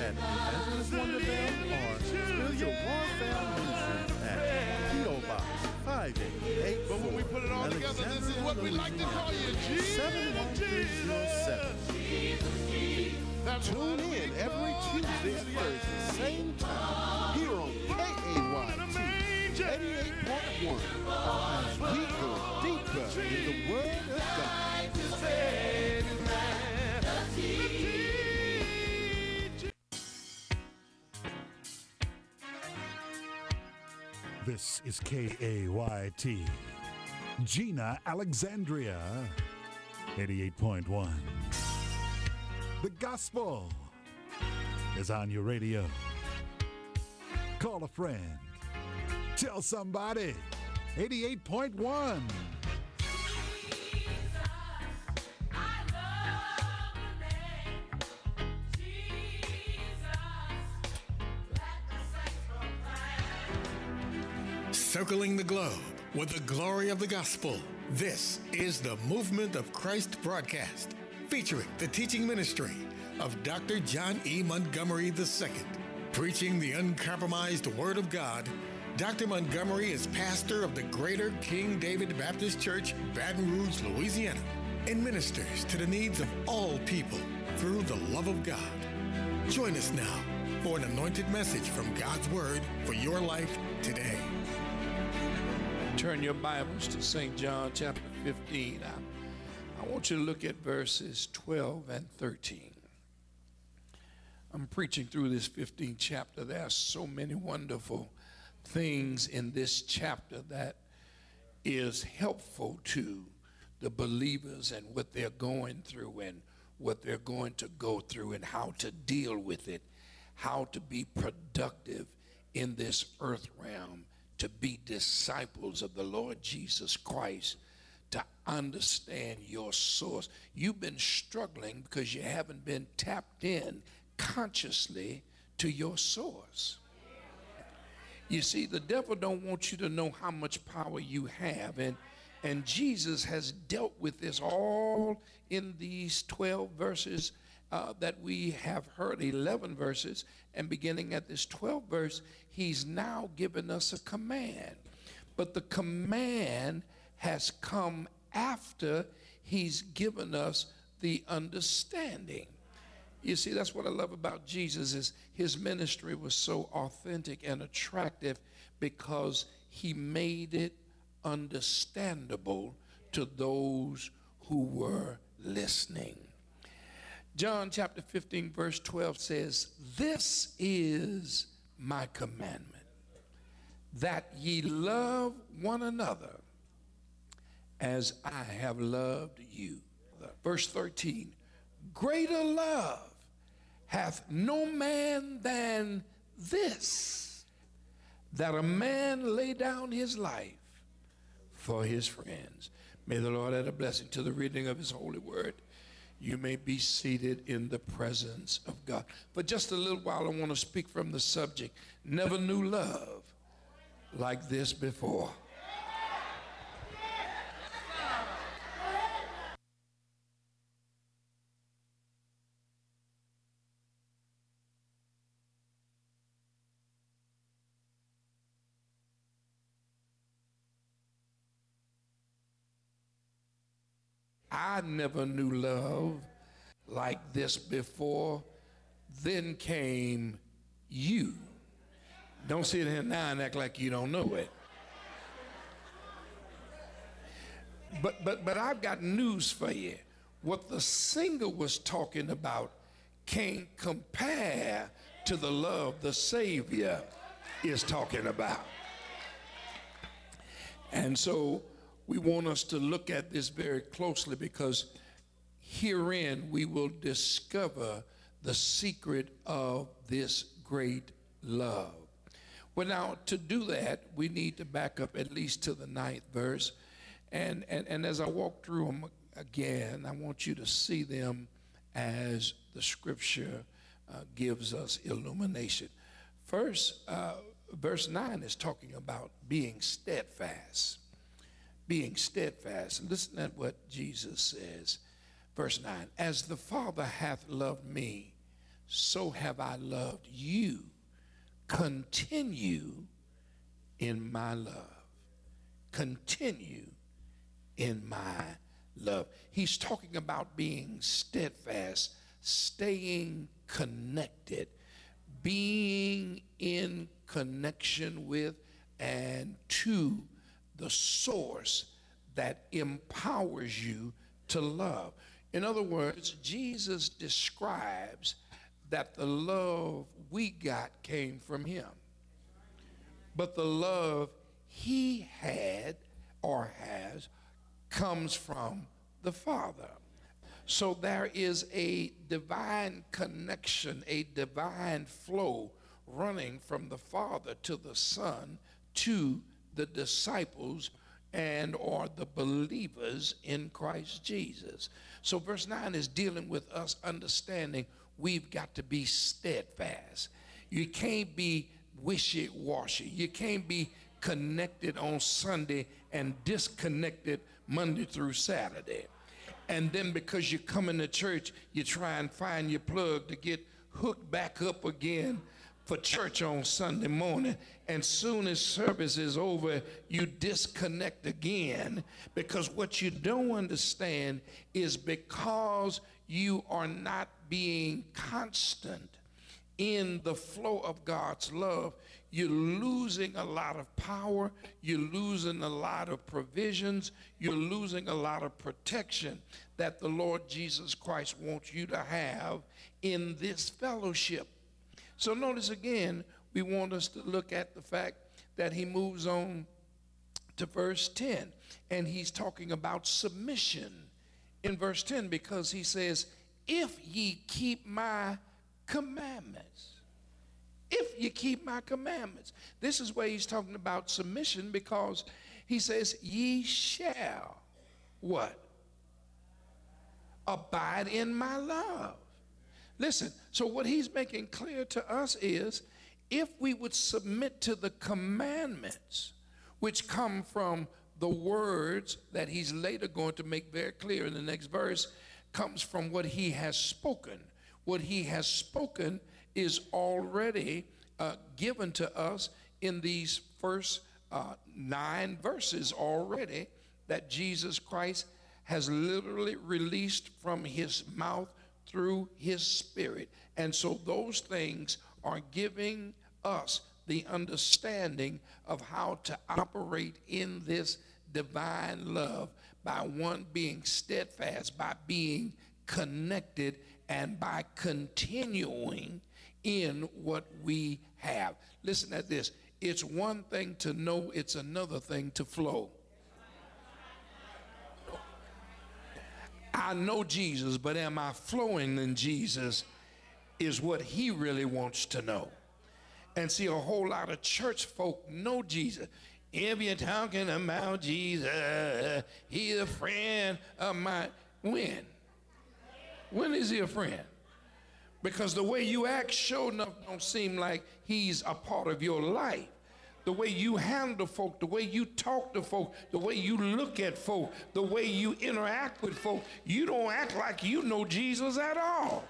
at Evangelist Wonderbell or Spiritual Warfare Ministries at P.O. Box 5884. But when we put it all together, this is what we like to call you, Jesus. 71307. Tune in every Tuesday and Thursday, same time, here on KAYT 88.1, as we go deeper in the Word of God. This is KAYT, Gina Alexandria, 88.1. The gospel is on your radio. Call a friend. Tell somebody. 88.1. Circling the globe with the glory of the gospel. This is the Movement of Christ broadcast, featuring the teaching ministry of Dr. John E. Montgomery II. Preaching the uncompromised Word of God, Dr. Montgomery is pastor of the Greater King David Baptist Church, Baton Rouge, Louisiana, and ministers to the needs of all people through the love of God. Join us now for an anointed message from God's Word for your life today. Turn your Bibles to St. John chapter 15. I want you to look at verses 12 and 13. I'm preaching through this 15th chapter. There are so many wonderful things in this chapter that is helpful to the believers and what they're going through and what they're going to go through and how to deal with it, how to be productive in this earth realm, to be disciples of the Lord Jesus Christ, to understand your source. You've been struggling because you haven't been tapped in consciously to your source. You see, the devil don't want you to know how much power you have, and Jesus has dealt with this all in these 12 verses that we have heard, 11 verses, and beginning at this 12th verse, he's now given us a command. But the command has come after he's given us the understanding. You see, that's what I love about Jesus, is his ministry was so authentic and attractive because he made it understandable to those who were listening. John chapter 15 verse 12 says, "This is my commandment, that ye love one another as I have loved you." Verse 13, "Greater love hath no man than this, that a man lay down his life for his friends." May the Lord add a blessing to the reading of his holy word. You may be seated in the presence of God. For just a little while, I want to speak from the subject. Never knew love like this before. I never knew love like this before. Then came you. Don't sit here now and act like you don't know it. But I've got news for you. What the singer was talking about can't compare to the love the Savior is talking about. And so we want us to look at this very closely, because herein we will discover the secret of this great love. Well, now, to do that, we need to back up at least to the 9th verse. And as I walk through them again, I want you to see them as the scripture gives us illumination. First, verse 9 is talking about being steadfast. Being steadfast. Listen at what Jesus says. Verse 9, "As the Father hath loved me, so have I loved you. Continue in my love. Continue in my love. He's talking about being steadfast, staying connected, being in connection with and to the source that empowers you to love. In other words, Jesus describes that the love we got came from him. But the love he had or has comes from the Father. So there is a divine connection, a divine flow running from the Father to the Son to the disciples and or the believers in Christ Jesus. So verse 9 is dealing with us understanding we've got to be steadfast. You can't be wishy-washy. You can't be connected on Sunday and disconnected Monday through Saturday. And then because you're coming to church, you try and find your plug to get hooked back up again for church on Sunday morning. And soon as service is over, you disconnect again, because what you don't understand is because you are not being constant in the flow of God's love, you're losing a lot of power, you're losing a lot of provisions, you're losing a lot of protection that the Lord Jesus Christ wants you to have in this fellowship. So notice again, we want us to look at the fact that he moves on to verse 10, and he's talking about submission in verse 10, because he says, if ye keep my commandments. If you keep my commandments. This is where he's talking about submission, because he says, ye shall what? Abide in my love. Listen, so what he's making clear to us is, if we would submit to the commandments, which come from the words that he's later going to make very clear in the next verse, comes from what he has spoken. What he has spoken is already given to us in these first 9 verses already, that Jesus Christ has literally released from his mouth through his Spirit. And so those things are giving us the understanding of how to operate in this divine love by one, being steadfast, by being connected, and by continuing in what we have. Listen at this. It's one thing to know, it's another thing to flow. I know Jesus, but am I flowing in Jesus is what he really wants to know. And see, a whole lot of church folk know Jesus. If you're talking about Jesus, he's a friend of mine. When? When is he a friend? Because the way you act sure enough don't seem like he's a part of your life. The way you handle folk, the way you talk to folk, the way you look at folk, the way you interact with folk, you don't act like you know Jesus at all.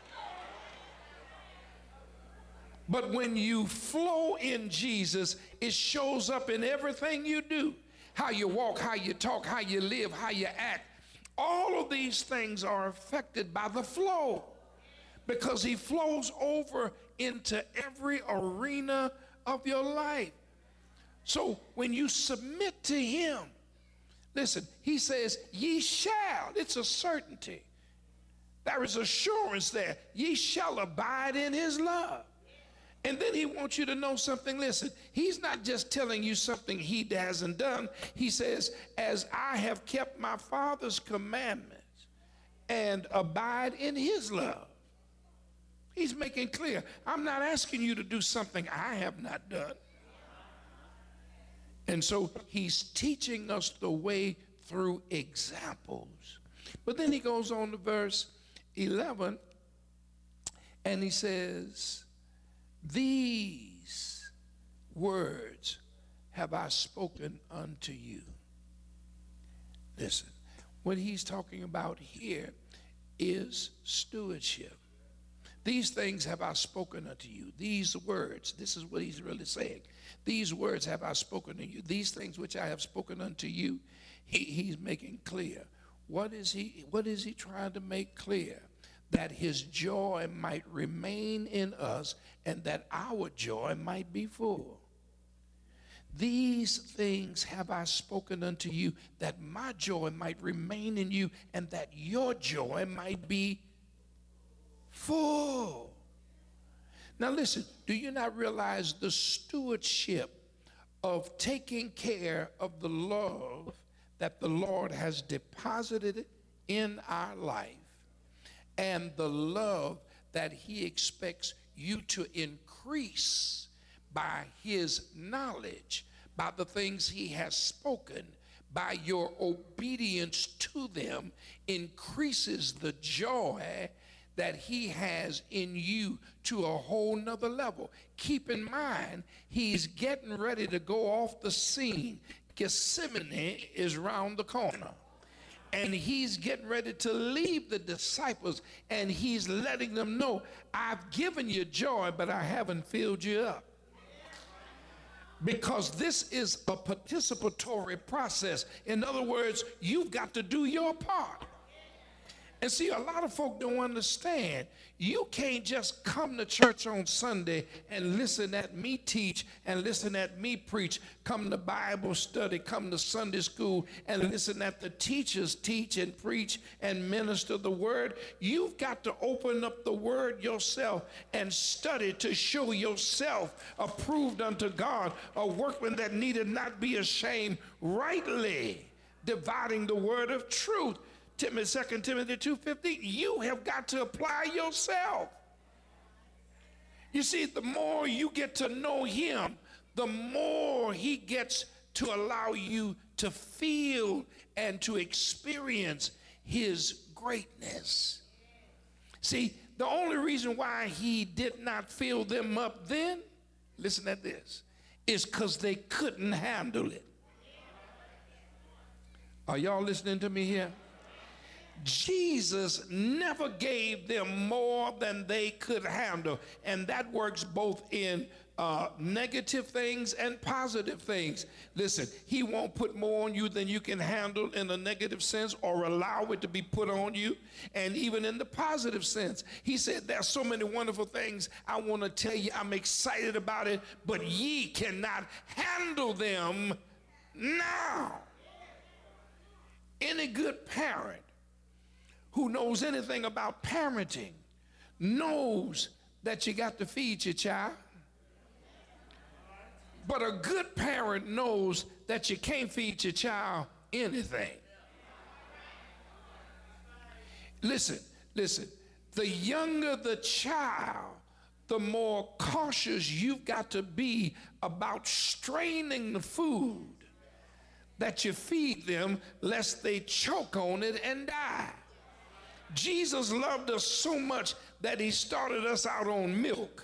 But when you flow in Jesus, it shows up in everything you do. How you walk, how you talk, how you live, how you act. All of these things are affected by the flow, because he flows over into every arena of your life. So when you submit to him, listen, he says, ye shall. It's a certainty. There is assurance there. Ye shall abide in his love. And then he wants you to know something. Listen, he's not just telling you something he hasn't done. He says, as I have kept my Father's commandments and abide in his love. He's making clear, I'm not asking you to do something I have not done. And so he's teaching us the way through examples. But then he goes on to verse 11, and he says, these words have I spoken unto you. Listen, what he's talking about here is stewardship. These things have I spoken unto you. These words, this is what he's really saying. These words have I spoken to you. These things which I have spoken unto you, he's making clear. What is he trying to make clear? That his joy might remain in us and that our joy might be full. These things have I spoken unto you, that my joy might remain in you and that your joy might be full. Now listen, do you not realize the stewardship of taking care of the love that the Lord has deposited in our life and the love that he expects you to increase by his knowledge, by the things he has spoken, by your obedience to them, increases the joy that he has in you to a whole nother level. Keep in mind, he's getting ready to go off the scene. Gethsemane is around the corner. And he's getting ready to leave the disciples, and he's letting them know, I've given you joy, but I haven't filled you up. Because this is a participatory process. In other words, you've got to do your part. And see, a lot of folk don't understand. You can't just come to church on Sunday and listen at me teach and listen at me preach. Come to Bible study, come to Sunday school and listen at the teachers teach and preach and minister the word. You've got to open up the word yourself and study to show yourself approved unto God, a workman that needed not be ashamed, rightly dividing the word of truth. 2 Timothy 2:15, you have got to apply yourself. You see, the more you get to know him, the more he gets to allow you to feel and to experience his greatness. See, the only reason why he did not fill them up then, listen at this, is because they couldn't handle it. Are y'all listening to me here? Jesus never gave them more than they could handle. And that works both in negative things and positive things. Listen, he won't put more on you than you can handle in a negative sense or allow it to be put on you. And even in the positive sense, he said, there's so many wonderful things I want to tell you. I'm excited about it, but ye cannot handle them now. Any good parent who knows anything about parenting knows that you got to feed your child. But a good parent knows that you can't feed your child anything. Listen, the younger the child, the more cautious you've got to be about straining the food that you feed them, lest they choke on it and die. Jesus loved us so much that he started us out on milk.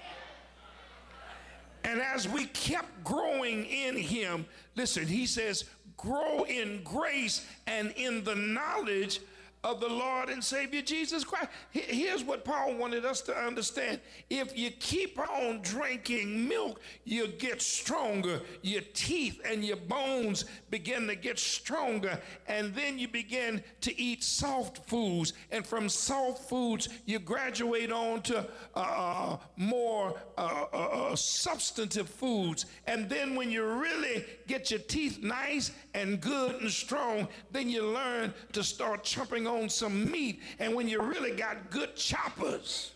And as we kept growing in him, listen, he says, grow in grace and in the knowledge of the Lord and Savior Jesus Christ. Here's what Paul wanted us to understand. If you keep on drinking milk, you get stronger. Your teeth and your bones begin to get stronger. And then you begin to eat soft foods. And from soft foods, you graduate on to more substantive foods. And then when you really get your teeth nice and good and strong, then you learn to start chomping on some meat. And when you really got good choppers,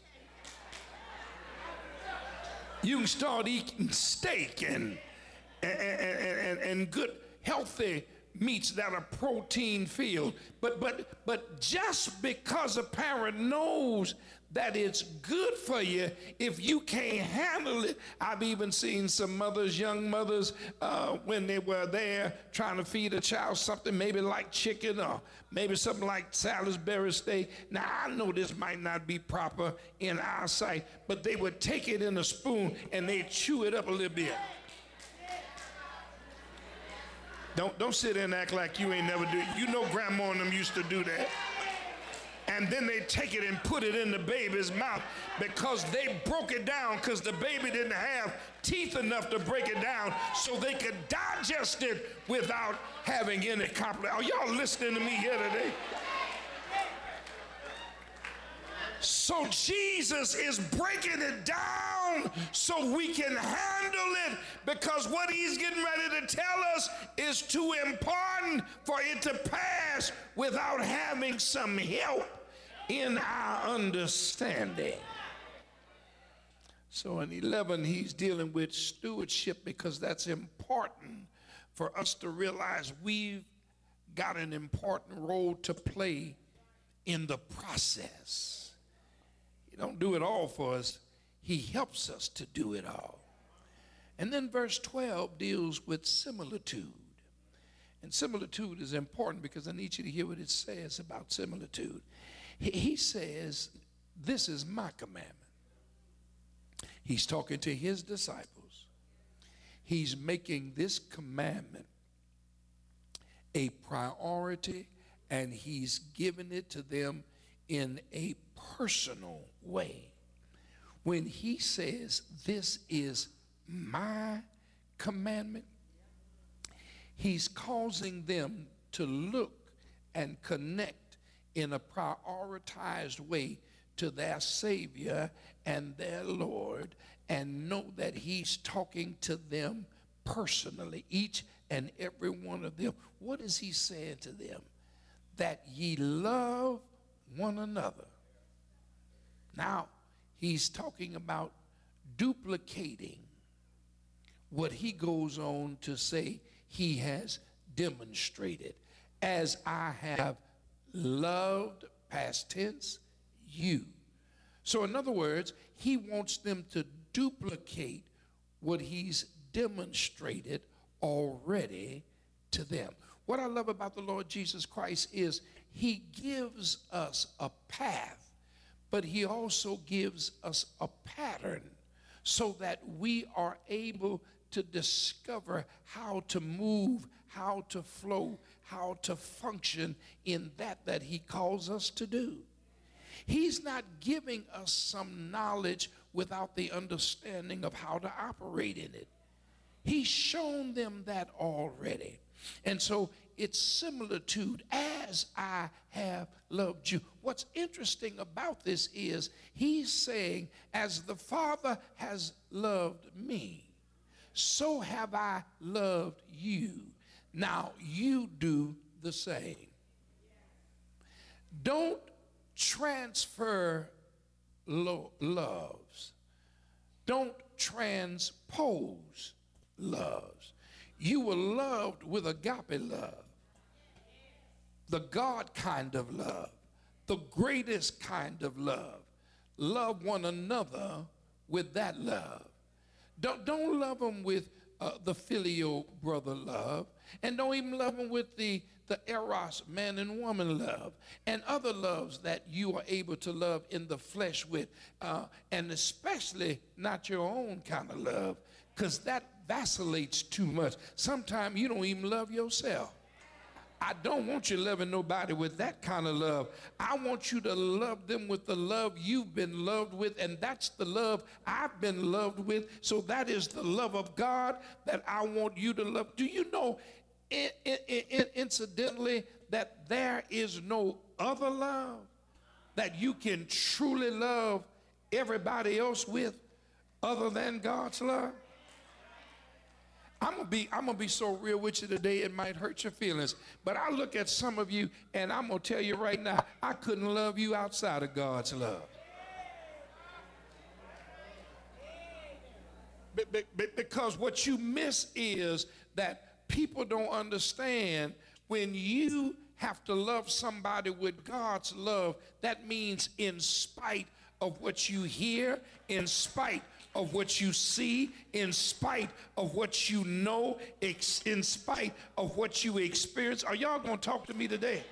you can start eating steak and good healthy meats that are protein filled. But just because a parent knows that it's good for you, if you can't handle it, I've even seen some mothers, young mothers, when they were there trying to feed a child something maybe like chicken or maybe something like Salisbury steak. Now, I know this might not be proper in our sight, but they would take it in a spoon and they'd chew it up a little bit. Don't sit there and act like you ain't never do it. You know grandma and them used to do that. and then they take it and put it in the baby's mouth because they broke it down because the baby didn't have teeth enough to break it down so they could digest it without having any complication. Are y'all listening to me here today? So Jesus is breaking it down so we can handle it, because what he's getting ready to tell us is too important for it to pass without having some help in our understanding. So in 11, he's dealing with stewardship, because that's important for us to realize we've got an important role to play in the process. He don't do it all for us. He helps us to do it all. And then verse 12 deals with similitude. And similitude is important because I need you to hear what it says about similitude. He says, this is my commandment. He's talking to his disciples. He's making this commandment a priority, and he's giving it to them in a personal way. When he says, this is my commandment, he's causing them to look and connect in a prioritized way to their Savior and their Lord, and know that he's talking to them personally, each and every one of them. What is he saying to them? That ye love one another. Now, he's talking about duplicating what he goes on to say he has demonstrated. As I have loved, past tense, you. So in other words, he wants them to duplicate what he's demonstrated already to them. What I love about the Lord Jesus Christ is he gives us a path, but he also gives us a pattern so that we are able to discover how to move, how to flow, how to function in that he calls us to do. He's not giving us some knowledge without the understanding of how to operate in it. He's shown them that already. And so it's similitude, as I have loved you. What's interesting about this is he's saying, as the Father has loved me, so have I loved you. Now you do the same. Don't transfer loves. Don't transpose loves. You were loved with agape love, the God kind of love, the greatest kind of love. Love one another with that love. Don't love them with the filial brother love, and don't even love them with the eros, man and woman love, and other loves that you are able to love in the flesh with, and especially not your own kind of love, because that vacillates too much. Sometimes you don't even love yourself. I don't want you loving nobody with that kind of love. I want you to love them with the love you've been loved with, and that's the love I've been loved with. So that is the love of God that I want you to love. Do you know, incidentally, that there is no other love that you can truly love everybody else with other than God's love? I'm gonna be so real with you today, it might hurt your feelings. But I look at some of you, and I'm gonna tell you right now, I couldn't love you outside of God's love. Because what you miss is that people don't understand when you have to love somebody with God's love, that means in spite of what you hear, in spite of what you see, in spite of what you know, in spite of what you experience. Are y'all gonna talk to me today?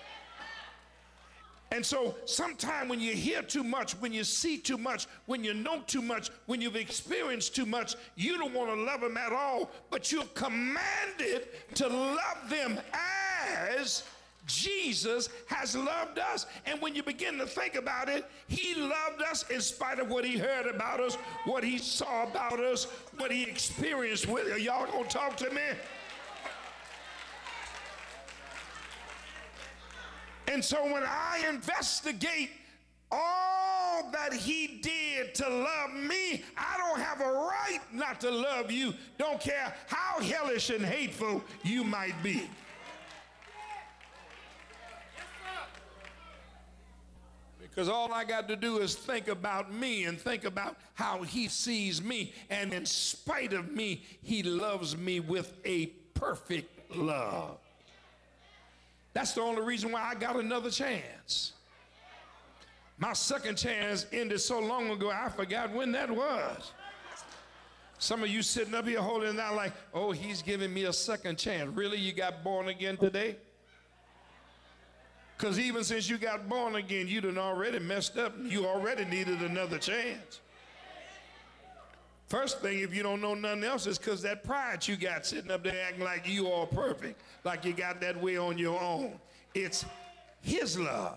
And so sometime when you hear too much, when you see too much, when you know too much, when you've experienced too much, you don't want to love them at all, but you're commanded to love them as Jesus has loved us. And when you begin to think about it, he loved us in spite of what he heard about us, what he saw about us, what he experienced with us. Y'all gonna talk to me? And so when I investigate all that he did to love me, I don't have a right not to love you. Don't care how hellish and hateful you might be. Because all I got to do is think about me and think about how he sees me. And in spite of me, he loves me with a perfect love. That's the only reason why I got another chance. My second chance ended so long ago, I forgot when that was. Some of you sitting up here holding it out like, oh, he's giving me a second chance. Really, you got born again today? Because even since you got born again, you done already messed up. You already needed another chance. First thing, if you don't know nothing else, is because that pride you got sitting up there acting like you all perfect, like you got that way on your own. It's his love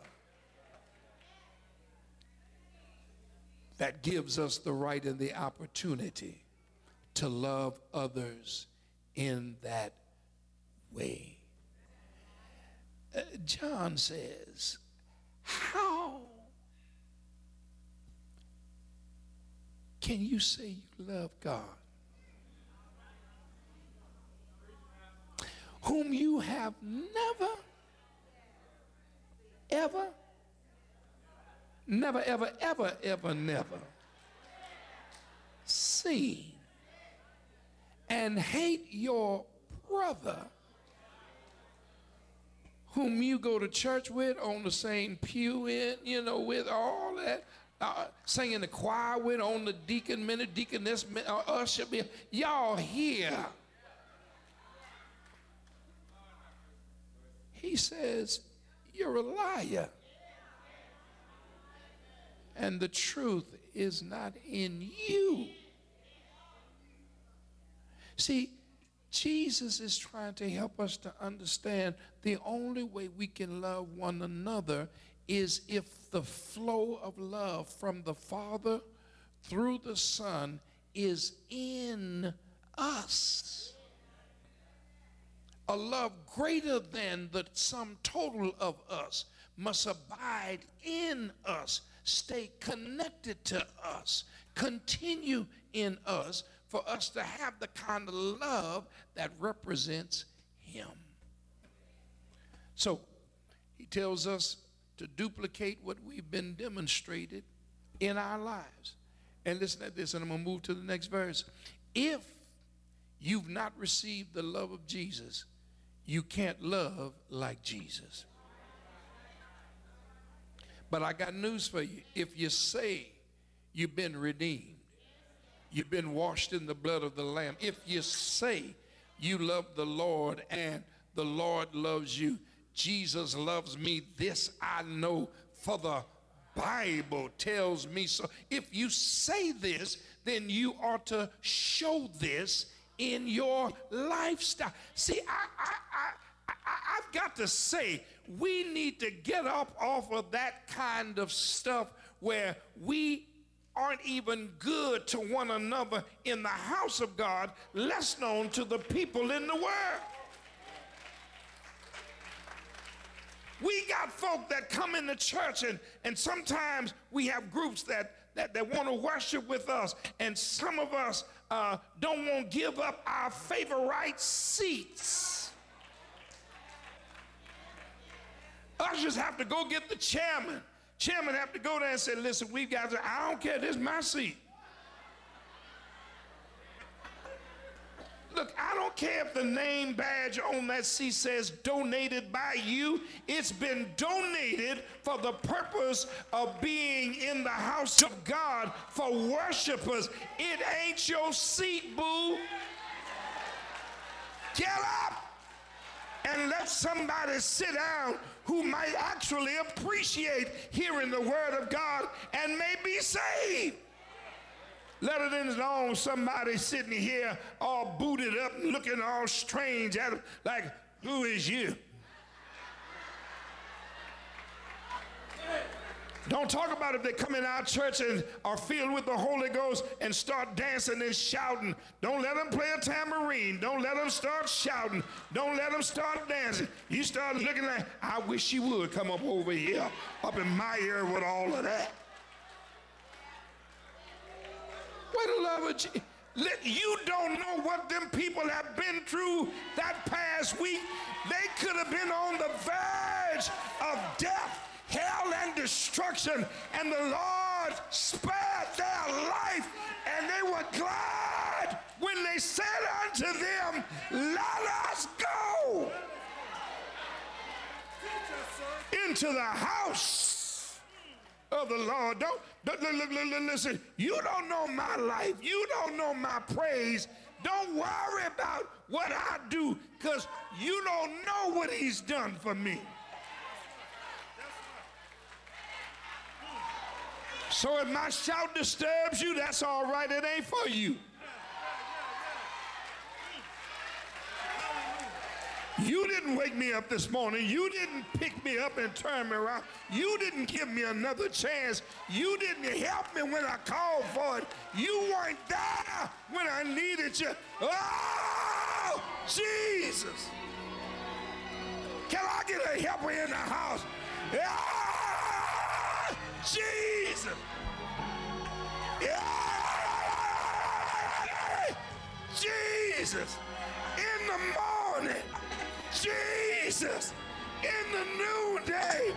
that gives us the right and the opportunity to love others in that way. John says, how can you say you love God whom you have never, ever, never, ever, ever, ever, never seen, and hate your brother whom you go to church with, on the same pew in, with all that, singing the choir with, on the deacon minute, deaconess minute, usher be, y'all here. He says, you're a liar. And the truth is not in you. See, Jesus is trying to help us to understand the only way we can love one another is if the flow of love from the Father through the Son is in us. A love greater than the sum total of us must abide in us, stay connected to us, continue in us, for us to have the kind of love that represents him. So he tells us to duplicate what we've been demonstrated in our lives. And listen to this, and I'm going to move to the next verse. If you've not received the love of Jesus, you can't love like Jesus. But I got news for you. If you say you've been redeemed, you've been washed in the blood of the Lamb, if you say you love the Lord and the Lord loves you, Jesus loves me, this I know, for the Bible tells me so. If you say this, then you ought to show this in your lifestyle. See, I've got to say, we need to get up off of that kind of stuff where we aren't even good to one another in the house of God, less known to the people in the world. We got folk that come into church, and sometimes we have groups that want to worship with us, and some of us don't want to give up our favorite seats. Ushers have to go get the chairman. Chairman have to go there and say, listen, we've got to, I don't care, this is my seat. Look, I don't care if the name badge on that seat says donated by you. It's been donated for the purpose of being in the house of God for worshipers. It ain't your seat, boo. Get up and let somebody sit down who might actually appreciate hearing the word of God and may be saved. Let it in on somebody sitting here all booted up and looking all strange at him like, who is you? Don't talk about if they come in our church and are filled with the Holy Ghost and start dancing and shouting. Don't let them play a tambourine. Don't let them start shouting. Don't let them start dancing. You start looking like, I wish she would come up over here, up in my ear with all of that. What the love of Jesus. You don't know what them people have been through that past week. They could have been on the verge of death, hell, and destruction, and the Lord spared their life, and they were glad when they said unto them, let us go into the house of the Lord. Don't listen, you don't know my life. You don't know my praise. Don't worry about what I do, because you don't know what he's done for me. So if my shout disturbs you, that's all right. It ain't for you. You didn't wake me up this morning. You didn't pick me up and turn me around. You didn't give me another chance. You didn't help me when I called for it. You weren't there when I needed you. Oh, Jesus. Can I get a helper in the house? Ah, Jesus. Yeah. Jesus. In the morning. Jesus, in the noonday.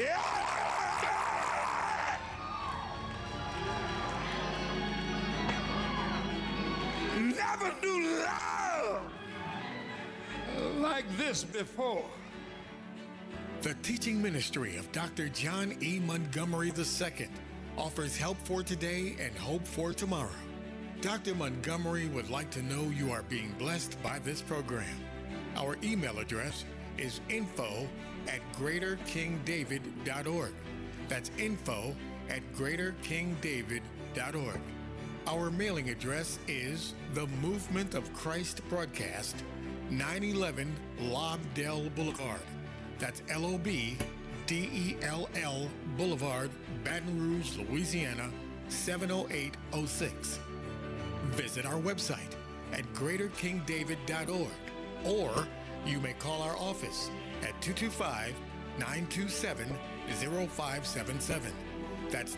Yeah. Never knew love like this before. The teaching ministry of Dr. John E. Montgomery II offers help for today and hope for tomorrow. Dr. Montgomery would like to know you are being blessed by this program. Our email address is info@greaterkingdavid.org. That's info@greaterkingdavid.org. Our mailing address is The Movement of Christ Broadcast, 911 Lobdell Boulevard. That's LOBDELL Boulevard, Baton Rouge, Louisiana, 70806. Visit our website at greaterkingdavid.org. Or you may call our office at 225-927-0577. That's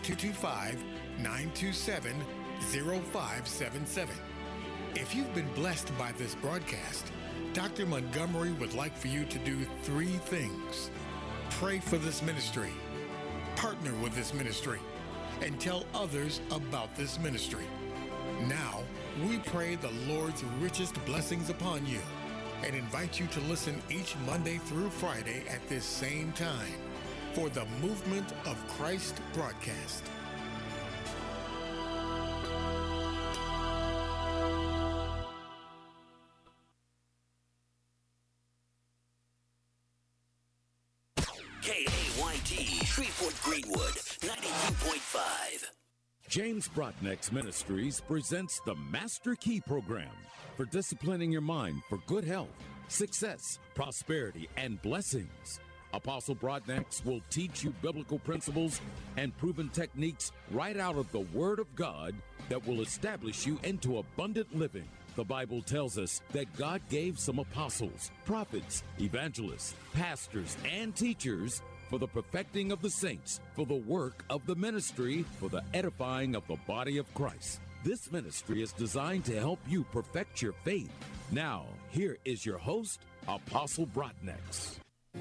225-927-0577. If you've been blessed by this broadcast, Dr. Montgomery would like for you to do 3 things. Pray for this ministry, partner with this ministry, and tell others about this ministry. Now, we pray the Lord's richest blessings upon you and invite you to listen each Monday through Friday at this same time for the Movement of Christ broadcast. KAYT, Shreveport Greenwood, 92.5. James Brotnick's Ministries presents the Master Key Program for disciplining your mind for good health, success, prosperity, and blessings. Apostle Brotnick will teach you biblical principles and proven techniques right out of the Word of God that will establish you into abundant living. The Bible tells us that God gave some apostles, prophets, evangelists, pastors, and teachers for the perfecting of the saints, for the work of the ministry, for the edifying of the body of Christ. This ministry is designed to help you perfect your faith. Now, here is your host, Apostle Brotnick.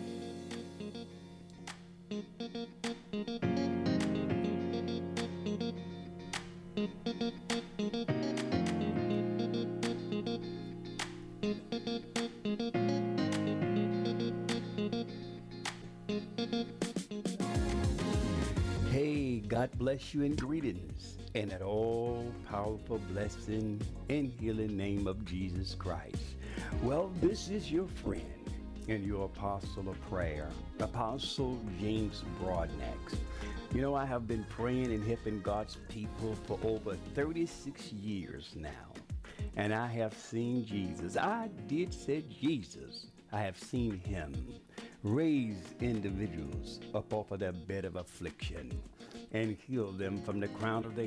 Hey, God bless you and greetings, and an all-powerful blessing and healing name of Jesus Christ. Well, this is your friend and your apostle of prayer, Apostle James Brotnick. You know, I have been praying and helping God's people for over 36 years now, and I have seen Jesus. I did say Jesus. I have seen him. raise individuals up off of their bed of affliction and heal them from the crown of their